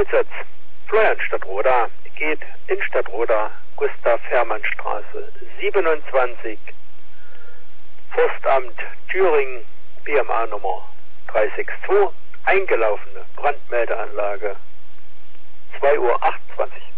Einsatz Florian Stadtroda geht in Stadtroda, Gustav-Hermann-Straße 27, Forstamt Thüringen, BMA Nummer 362, eingelaufene Brandmeldeanlage, 2:28 Uhr.